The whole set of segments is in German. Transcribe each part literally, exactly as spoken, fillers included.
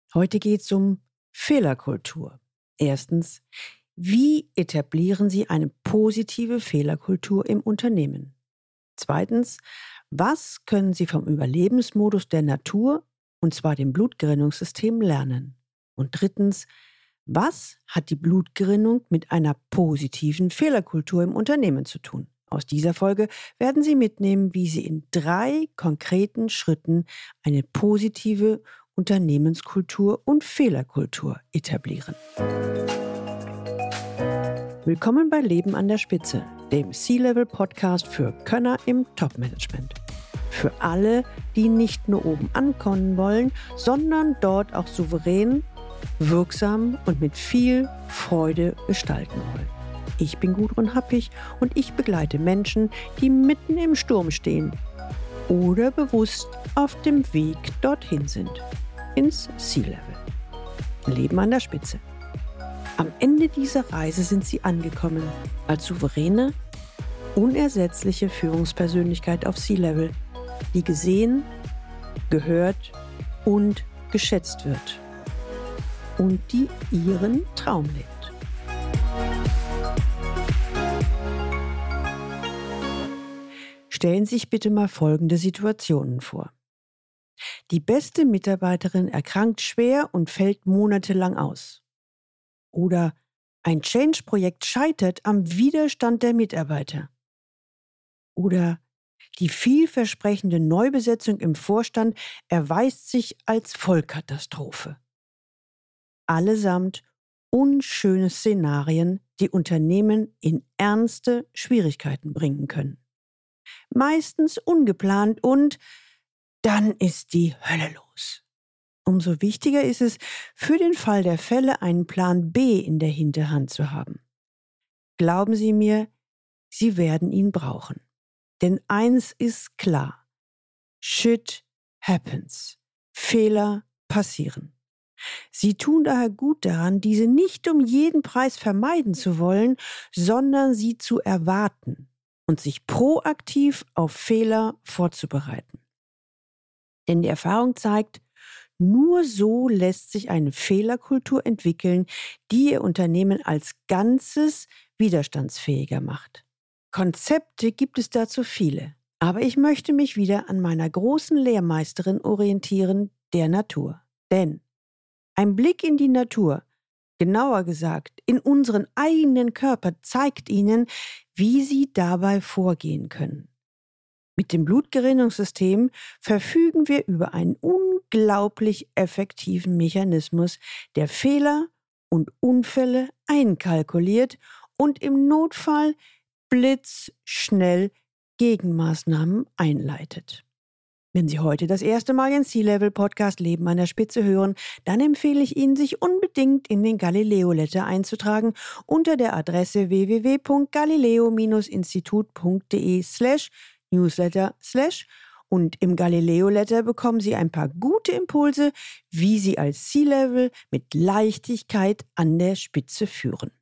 Heute geht es um Fehlerkultur. Erstens, wie etablieren Sie eine positive Fehlerkultur im Unternehmen? Zweitens, was können Sie vom Überlebensmodus der Natur, und zwar dem Blutgerinnungssystem, lernen? Und drittens, was hat die Blutgerinnung mit einer positiven Fehlerkultur im Unternehmen zu tun? Aus dieser Folge werden Sie mitnehmen, wie Sie in drei konkreten Schritten eine positive Unternehmenskultur und Fehlerkultur etablieren. Willkommen bei Leben an der Spitze, dem C-Level-Podcast für Könner im Top-Management. Für alle, die nicht nur oben ankommen wollen, sondern dort auch souverän, wirksam und mit viel Freude gestalten wollen. Ich bin Gudrun Happig und ich begleite Menschen, die mitten im Sturm stehen oder bewusst auf dem Weg dorthin sind, ins C-Level. Leben an der Spitze. Am Ende dieser Reise sind sie angekommen, als souveräne, unersetzliche Führungspersönlichkeit auf C-Level, die gesehen, gehört und geschätzt wird und die ihren Traum lebt. Stellen Sie sich bitte mal folgende Situationen vor. Die beste Mitarbeiterin erkrankt schwer und fällt monatelang aus. Oder ein Change-Projekt scheitert am Widerstand der Mitarbeiter. Oder die vielversprechende Neubesetzung im Vorstand erweist sich als Vollkatastrophe. Allesamt unschöne Szenarien, die Unternehmen in ernste Schwierigkeiten bringen können. Meistens ungeplant und dann ist die Hölle los. Umso wichtiger ist es, für den Fall der Fälle einen Plan B in der Hinterhand zu haben. Glauben Sie mir, Sie werden ihn brauchen. Denn eins ist klar: Shit happens. Fehler passieren. Sie tun daher gut daran, diese nicht um jeden Preis vermeiden zu wollen, sondern sie zu erwarten und sich proaktiv auf Fehler vorzubereiten. Denn die Erfahrung zeigt, nur so lässt sich eine Fehlerkultur entwickeln, die Ihr Unternehmen als Ganzes widerstandsfähiger macht. Konzepte gibt es dazu viele, aber ich möchte mich wieder an meiner großen Lehrmeisterin orientieren, der Natur. Denn ein Blick in die Natur, genauer gesagt in unseren eigenen Körper, zeigt Ihnen, wie Sie dabei vorgehen können. Mit dem Blutgerinnungssystem verfügen wir über einen unglaublich effektiven Mechanismus, der Fehler und Unfälle einkalkuliert und im Notfall blitzschnell Gegenmaßnahmen einleitet. Wenn Sie heute das erste Mal den C-Level-Podcast Leben an der Spitze hören, dann empfehle ich Ihnen, sich unbedingt in den Galileo-Letter einzutragen unter der Adresse w w w punkt galileo Bindestrich institut punkt de slash newsletter slash und im Galileo-Letter bekommen Sie ein paar gute Impulse, wie Sie als C-Level mit Leichtigkeit an der Spitze führen.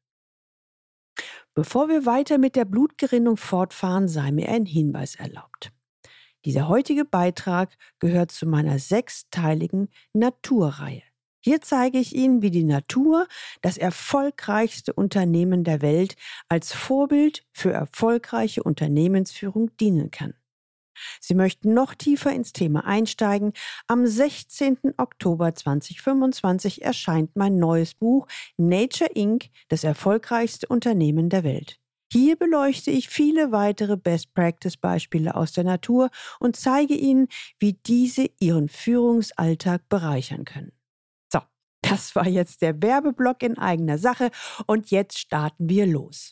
Bevor wir weiter mit der Blutgerinnung fortfahren, sei mir ein Hinweis erlaubt. Dieser heutige Beitrag gehört zu meiner sechsteiligen Naturreihe. Hier zeige ich Ihnen, wie die Natur, das erfolgreichste Unternehmen der Welt, als Vorbild für erfolgreiche Unternehmensführung dienen kann. Sie möchten noch tiefer ins Thema einsteigen? Am sechzehnten Oktober zweitausendfünfundzwanzig erscheint mein neues Buch Nature Incorporated, das erfolgreichste Unternehmen der Welt. Hier beleuchte ich viele weitere Best-Practice-Beispiele aus der Natur und zeige Ihnen, wie diese Ihren Führungsalltag bereichern können. So, das war jetzt der Werbeblock in eigener Sache und jetzt starten wir los.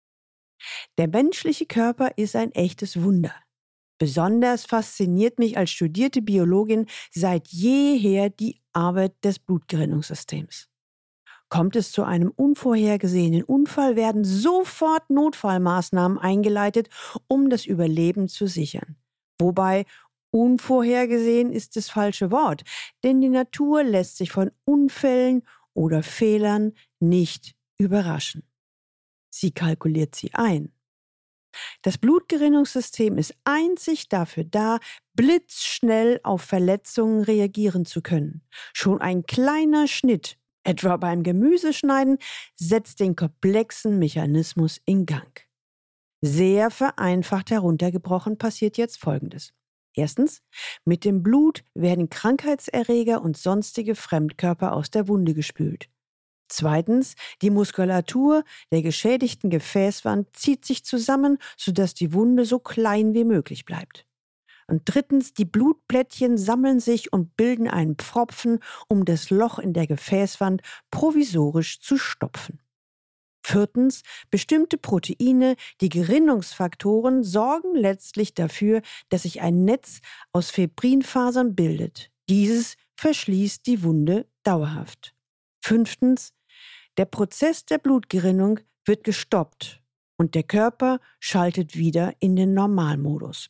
Der menschliche Körper ist ein echtes Wunder. Besonders fasziniert mich als studierte Biologin seit jeher die Arbeit des Blutgerinnungssystems. Kommt es zu einem unvorhergesehenen Unfall, werden sofort Notfallmaßnahmen eingeleitet, um das Überleben zu sichern. Wobei unvorhergesehen ist das falsche Wort, denn die Natur lässt sich von Unfällen oder Fehlern nicht überraschen. Sie kalkuliert sie ein. Das Blutgerinnungssystem ist einzig dafür da, blitzschnell auf Verletzungen reagieren zu können. Schon ein kleiner Schnitt, etwa beim Gemüseschneiden, setzt den komplexen Mechanismus in Gang. Sehr vereinfacht heruntergebrochen passiert jetzt Folgendes. Erstens, mit dem Blut werden Krankheitserreger und sonstige Fremdkörper aus der Wunde gespült. Zweitens, die Muskulatur der geschädigten Gefäßwand zieht sich zusammen, sodass die Wunde so klein wie möglich bleibt. Und drittens, die Blutplättchen sammeln sich und bilden einen Pfropfen, um das Loch in der Gefäßwand provisorisch zu stopfen. Viertens, bestimmte Proteine, die Gerinnungsfaktoren, sorgen letztlich dafür, dass sich ein Netz aus Fibrinfasern bildet. Dieses verschließt die Wunde dauerhaft. Fünftens, der Prozess der Blutgerinnung wird gestoppt und der Körper schaltet wieder in den Normalmodus.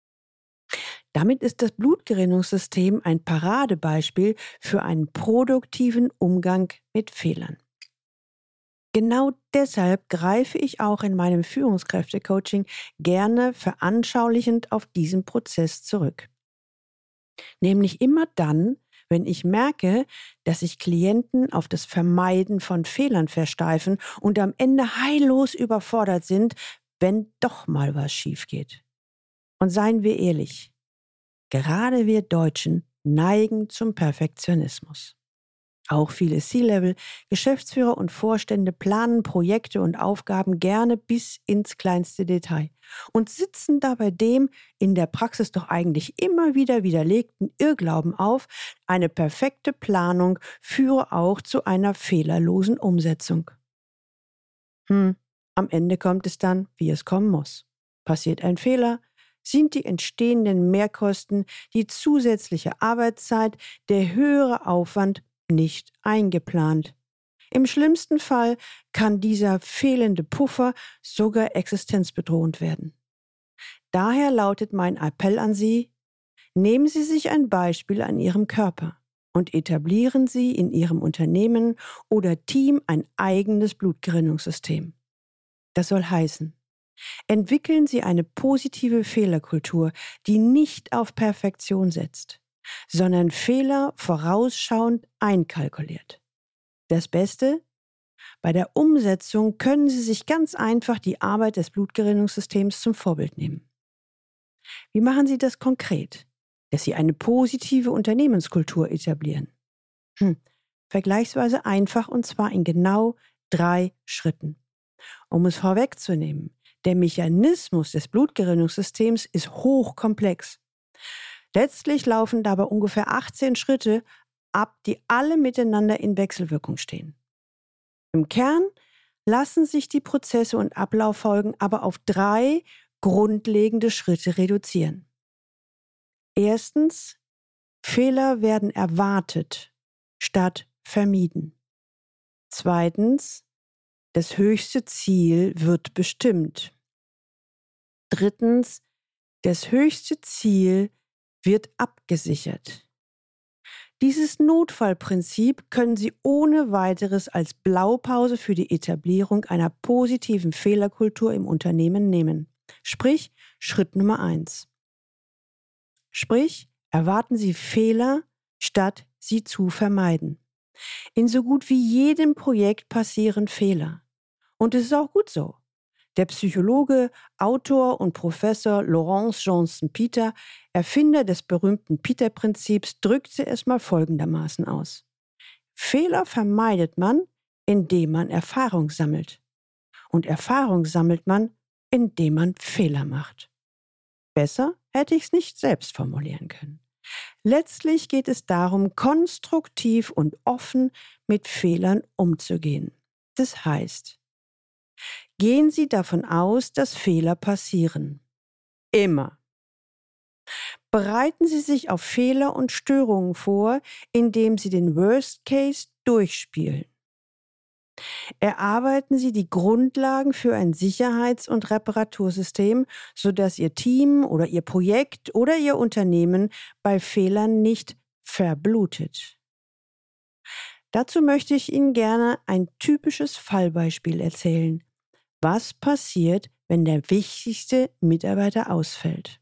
Damit ist das Blutgerinnungssystem ein Paradebeispiel für einen produktiven Umgang mit Fehlern. Genau deshalb greife ich auch in meinem Führungskräftecoaching gerne veranschaulichend auf diesen Prozess zurück. Nämlich immer dann, wenn ich merke, dass sich Klienten auf das Vermeiden von Fehlern versteifen und am Ende heillos überfordert sind, wenn doch mal was schief geht. Und seien wir ehrlich, gerade wir Deutschen neigen zum Perfektionismus. Auch viele C-Level, Geschäftsführer und Vorstände planen Projekte und Aufgaben gerne bis ins kleinste Detail und sitzen dabei dem in der Praxis doch eigentlich immer wieder widerlegten Irrglauben auf, eine perfekte Planung führe auch zu einer fehlerlosen Umsetzung. Hm, am Ende kommt es dann, wie es kommen muss. Passiert ein Fehler, sind die entstehenden Mehrkosten, die zusätzliche Arbeitszeit, der höhere Aufwand nicht eingeplant. Im schlimmsten Fall kann dieser fehlende Puffer sogar existenzbedrohend werden. Daher lautet mein Appell an Sie: Nehmen Sie sich ein Beispiel an Ihrem Körper und etablieren Sie in Ihrem Unternehmen oder Team ein eigenes Blutgerinnungssystem. Das soll heißen, entwickeln Sie eine positive Fehlerkultur, die nicht auf Perfektion setzt, sondern Fehler vorausschauend einkalkuliert. Das Beste? Bei der Umsetzung können Sie sich ganz einfach die Arbeit des Blutgerinnungssystems zum Vorbild nehmen. Wie machen Sie das konkret? Dass Sie eine positive Unternehmenskultur etablieren. Hm, vergleichsweise einfach und zwar in genau drei Schritten. Um es vorwegzunehmen, der Mechanismus des Blutgerinnungssystems ist hochkomplex. Letztlich laufen dabei ungefähr achtzehn Schritte ab, die alle miteinander in Wechselwirkung stehen. Im Kern lassen sich die Prozesse und Ablauffolgen aber auf drei grundlegende Schritte reduzieren. Erstens, Fehler werden erwartet statt vermieden. Zweitens, das höchste Ziel wird bestimmt. Drittens, das höchste Ziel wird abgesichert. Dieses Notfallprinzip können Sie ohne weiteres als Blaupause für die Etablierung einer positiven Fehlerkultur im Unternehmen nehmen. Sprich, Schritt Nummer eins. Sprich, erwarten Sie Fehler, statt sie zu vermeiden. In so gut wie jedem Projekt passieren Fehler. Und es ist auch gut so. Der Psychologe, Autor und Professor Lawrence Johnson Peter, Erfinder des berühmten Peter-Prinzips, drückte es mal folgendermaßen aus: Fehler vermeidet man, indem man Erfahrung sammelt. Und Erfahrung sammelt man, indem man Fehler macht. Besser hätte ich es nicht selbst formulieren können. Letztlich geht es darum, konstruktiv und offen mit Fehlern umzugehen. Das heißt, gehen Sie davon aus, dass Fehler passieren. Immer. Bereiten Sie sich auf Fehler und Störungen vor, indem Sie den Worst Case durchspielen. Erarbeiten Sie die Grundlagen für ein Sicherheits- und Reparatursystem, sodass Ihr Team oder Ihr Projekt oder Ihr Unternehmen bei Fehlern nicht verblutet. Dazu möchte ich Ihnen gerne ein typisches Fallbeispiel erzählen. Was passiert, wenn der wichtigste Mitarbeiter ausfällt.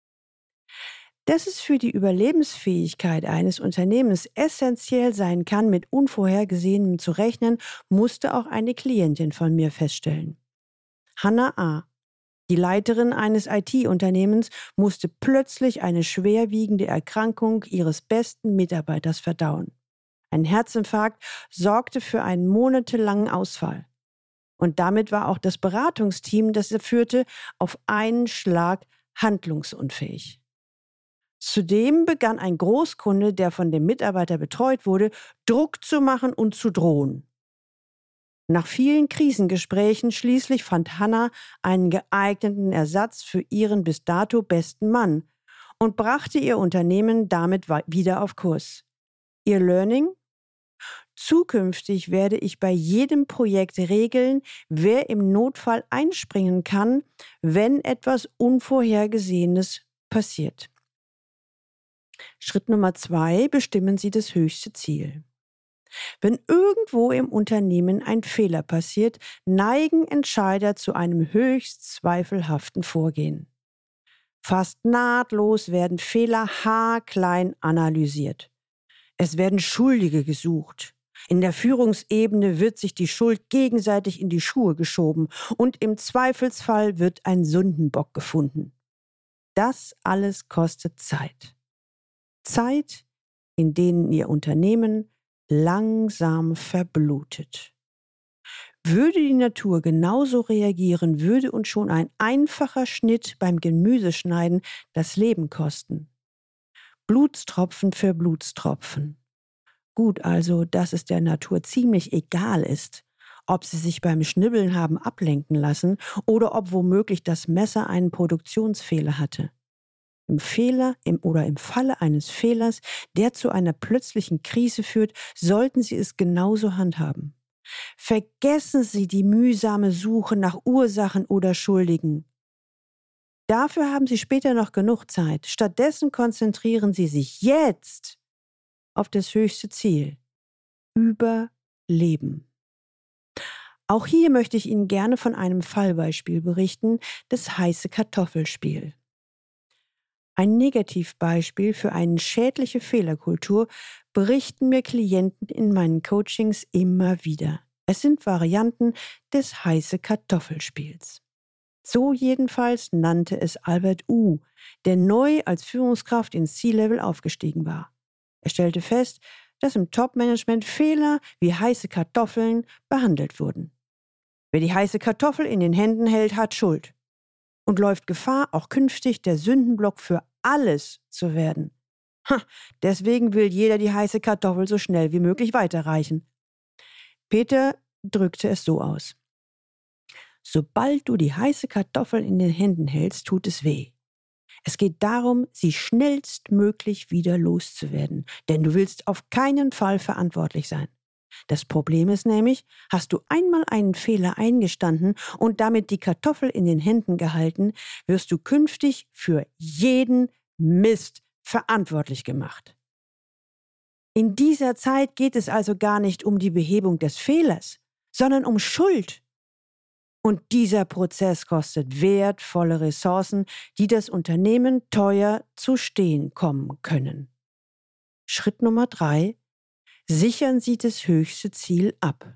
Dass es für die Überlebensfähigkeit eines Unternehmens essentiell sein kann, mit Unvorhergesehenem zu rechnen, musste auch eine Klientin von mir feststellen. Hannah A., die Leiterin eines I T-Unternehmens, musste plötzlich eine schwerwiegende Erkrankung ihres besten Mitarbeiters verdauen. Ein Herzinfarkt sorgte für einen monatelangen Ausfall. Und damit war auch das Beratungsteam, das er führte, auf einen Schlag handlungsunfähig. Zudem begann ein Großkunde, der von dem Mitarbeiter betreut wurde, Druck zu machen und zu drohen. Nach vielen Krisengesprächen schließlich fand Hannah einen geeigneten Ersatz für ihren bis dato besten Mann und brachte ihr Unternehmen damit wieder auf Kurs. Ihr Learning? Zukünftig werde ich bei jedem Projekt regeln, wer im Notfall einspringen kann, wenn etwas Unvorhergesehenes passiert. Schritt Nummer zwei, bestimmen Sie das höchste Ziel. Wenn irgendwo im Unternehmen ein Fehler passiert, neigen Entscheider zu einem höchst zweifelhaften Vorgehen. Fast nahtlos werden Fehler haarklein analysiert. Es werden Schuldige gesucht. In der Führungsebene wird sich die Schuld gegenseitig in die Schuhe geschoben und im Zweifelsfall wird ein Sündenbock gefunden. Das alles kostet Zeit. Zeit, in denen Ihr Unternehmen langsam verblutet. Würde die Natur genauso reagieren, würde uns schon ein einfacher Schnitt beim Gemüseschneiden das Leben kosten. Blutstropfen für Blutstropfen. Gut also, dass es der Natur ziemlich egal ist, ob sie sich beim Schnibbeln haben ablenken lassen oder ob womöglich das Messer einen Produktionsfehler hatte. Im Fehler im, oder im Falle eines Fehlers, der zu einer plötzlichen Krise führt, sollten Sie es genauso handhaben. Vergessen Sie die mühsame Suche nach Ursachen oder Schuldigen. Dafür haben Sie später noch genug Zeit. Stattdessen konzentrieren Sie sich jetzt auf das höchste Ziel: Überleben. Auch hier möchte ich Ihnen gerne von einem Fallbeispiel berichten, das heiße Kartoffelspiel. Ein Negativbeispiel für eine schädliche Fehlerkultur berichten mir Klienten in meinen Coachings immer wieder. Es sind Varianten des heiße Kartoffelspiels. So jedenfalls nannte es Albert U., der neu als Führungskraft ins C-Level aufgestiegen war. Er stellte fest, dass im Top-Management Fehler wie heiße Kartoffeln behandelt wurden. Wer die heiße Kartoffel in den Händen hält, hat Schuld und läuft Gefahr, auch künftig der Sündenblock für alles zu werden. Ha, deswegen will jeder die heiße Kartoffel so schnell wie möglich weiterreichen. Peter drückte es so aus: Sobald du die heiße Kartoffel in den Händen hältst, tut es weh. Es geht darum, sie schnellstmöglich wieder loszuwerden, denn du willst auf keinen Fall verantwortlich sein. Das Problem ist nämlich, hast du einmal einen Fehler eingestanden und damit die Kartoffel in den Händen gehalten, wirst du künftig für jeden Mist verantwortlich gemacht. In dieser Zeit geht es also gar nicht um die Behebung des Fehlers, sondern um Schuld. Und dieser Prozess kostet wertvolle Ressourcen, die das Unternehmen teuer zu stehen kommen können. Schritt Nummer drei: Sichern Sie das höchste Ziel ab.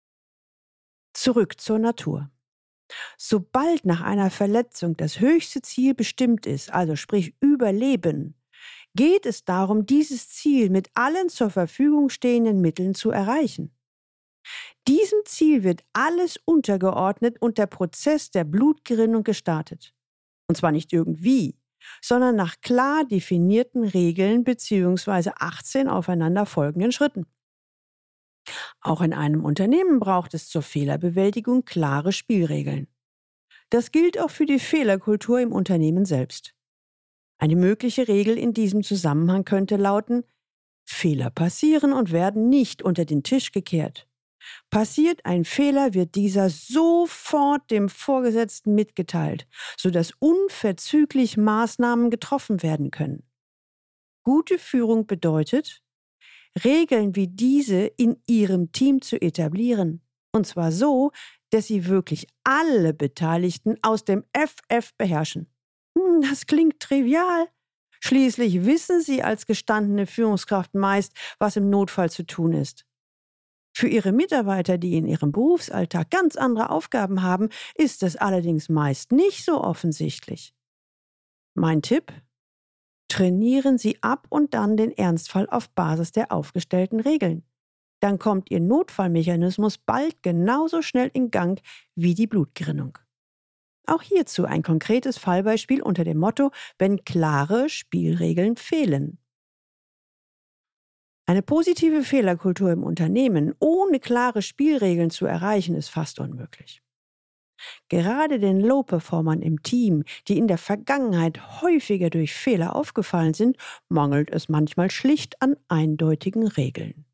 Zurück zur Natur. Sobald nach einer Verletzung das höchste Ziel bestimmt ist, also sprich Überleben, geht es darum, dieses Ziel mit allen zur Verfügung stehenden Mitteln zu erreichen. Diesem Ziel wird alles untergeordnet und der Prozess der Blutgerinnung gestartet. Und zwar nicht irgendwie, sondern nach klar definierten Regeln bzw. achtzehn aufeinander folgenden Schritten. Auch in einem Unternehmen braucht es zur Fehlerbewältigung klare Spielregeln. Das gilt auch für die Fehlerkultur im Unternehmen selbst. Eine mögliche Regel in diesem Zusammenhang könnte lauten: Fehler passieren und werden nicht unter den Tisch gekehrt. Passiert ein Fehler, wird dieser sofort dem Vorgesetzten mitgeteilt, sodass unverzüglich Maßnahmen getroffen werden können. Gute Führung bedeutet, Regeln wie diese in Ihrem Team zu etablieren, und zwar so, dass Sie wirklich alle Beteiligten aus dem F F beherrschen. Hm, das klingt trivial. Schließlich wissen Sie als gestandene Führungskraft meist, was im Notfall zu tun ist. Für Ihre Mitarbeiter, die in ihrem Berufsalltag ganz andere Aufgaben haben, ist das allerdings meist nicht so offensichtlich. Mein Tipp? Trainieren Sie ab und dann den Ernstfall auf Basis der aufgestellten Regeln. Dann kommt Ihr Notfallmechanismus bald genauso schnell in Gang wie die Blutgerinnung. Auch hierzu ein konkretes Fallbeispiel unter dem Motto, wenn klare Spielregeln fehlen. Eine positive Fehlerkultur im Unternehmen ohne klare Spielregeln zu erreichen, ist fast unmöglich. Gerade den Low-Performern im Team, die in der Vergangenheit häufiger durch Fehler aufgefallen sind, mangelt es manchmal schlicht an eindeutigen Regeln.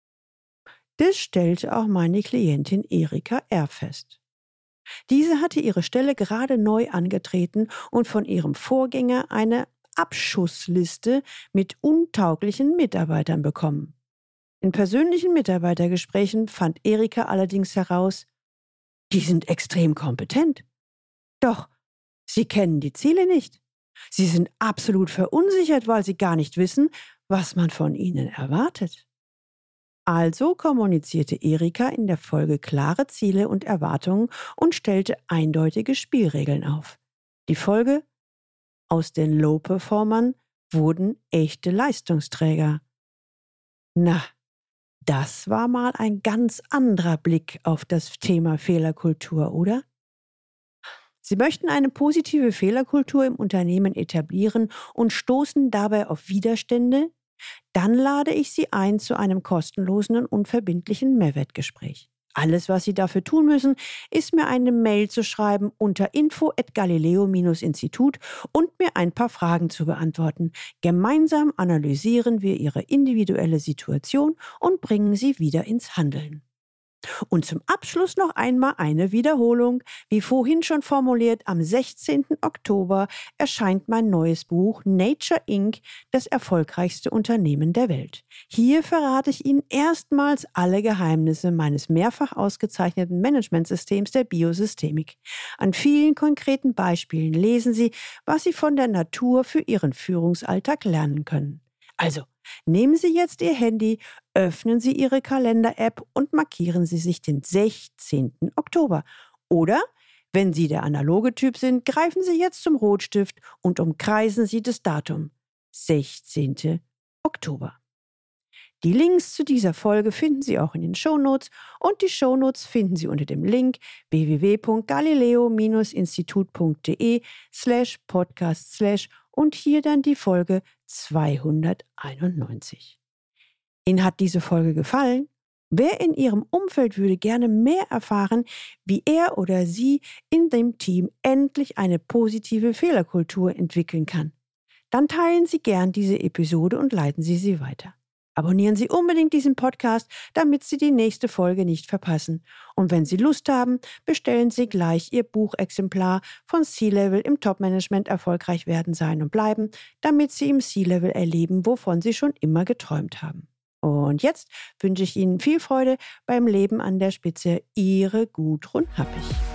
Das stellte auch meine Klientin Erika R. fest. Diese hatte ihre Stelle gerade neu angetreten und von ihrem Vorgänger eine Abschussliste mit untauglichen Mitarbeitern bekommen. In persönlichen Mitarbeitergesprächen fand Erika allerdings heraus, die sind extrem kompetent. Doch sie kennen die Ziele nicht. Sie sind absolut verunsichert, weil sie gar nicht wissen, was man von ihnen erwartet. Also kommunizierte Erika in der Folge klare Ziele und Erwartungen und stellte eindeutige Spielregeln auf. Die Folge? Aus den Low-Performern wurden echte Leistungsträger. Na, das war mal ein ganz anderer Blick auf das Thema Fehlerkultur, oder? Sie möchten eine positive Fehlerkultur im Unternehmen etablieren und stoßen dabei auf Widerstände? Dann lade ich Sie ein zu einem kostenlosen und unverbindlichen Mehrwertgespräch. Alles, was Sie dafür tun müssen, ist mir eine Mail zu schreiben unter info at galileo Institut und mir ein paar Fragen zu beantworten. Gemeinsam analysieren wir Ihre individuelle Situation und bringen Sie wieder ins Handeln. Und zum Abschluss noch einmal eine Wiederholung. Wie vorhin schon formuliert, am sechzehnten Oktober erscheint mein neues Buch Nature Incorporated, das erfolgreichste Unternehmen der Welt. Hier verrate ich Ihnen erstmals alle Geheimnisse meines mehrfach ausgezeichneten Managementsystems der Biosystemik. An vielen konkreten Beispielen lesen Sie, was Sie von der Natur für Ihren Führungsalltag lernen können. Also, nehmen Sie jetzt Ihr Handy, öffnen Sie Ihre Kalender-App und markieren Sie sich den sechzehnten Oktober. Oder, wenn Sie der analoge Typ sind, greifen Sie jetzt zum Rotstift und umkreisen Sie das Datum. sechzehnten Oktober. Die Links zu dieser Folge finden Sie auch in den Shownotes und die Shownotes finden Sie unter dem Link w w w punkt galileo institut punkt de slash podcast slash und hier dann die Folge zweihunderteinundneunzig. Ihnen hat diese Folge gefallen? Wer in Ihrem Umfeld würde gerne mehr erfahren, wie er oder sie in dem Team endlich eine positive Fehlerkultur entwickeln kann? Dann teilen Sie gern diese Episode und leiten Sie sie weiter. Abonnieren Sie unbedingt diesen Podcast, damit Sie die nächste Folge nicht verpassen. Und wenn Sie Lust haben, bestellen Sie gleich Ihr Buchexemplar von C-Level im Top-Management erfolgreich werden, sein und bleiben, damit Sie im C-Level erleben, wovon Sie schon immer geträumt haben. Und jetzt wünsche ich Ihnen viel Freude beim Leben an der Spitze. Ihre Gudrun Happig.